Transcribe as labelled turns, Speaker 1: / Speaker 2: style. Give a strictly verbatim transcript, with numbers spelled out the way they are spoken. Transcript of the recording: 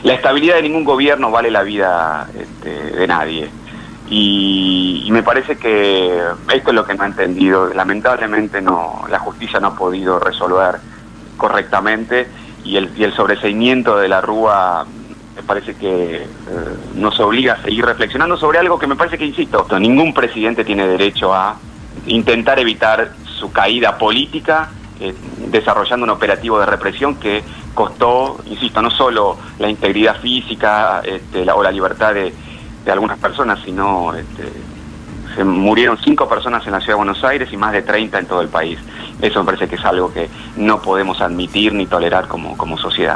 Speaker 1: la estabilidad de ningún gobierno vale la vida este, de nadie. Y, y me parece que esto es lo que no ha entendido. Lamentablemente no, la justicia no ha podido resolver correctamente, y el, y el sobreseimiento de la Rúa me parece que eh, nos obliga a seguir reflexionando sobre algo que me parece que, insisto, ningún presidente tiene derecho a intentar evitar su caída política eh, desarrollando un operativo de represión que costó, insisto, no solo la integridad física este, la, o la libertad de, de algunas personas, sino este, se murieron cinco personas en la Ciudad de Buenos Aires y más de treinta en todo el país. Eso me parece que es algo que no podemos admitir ni tolerar como, como sociedad.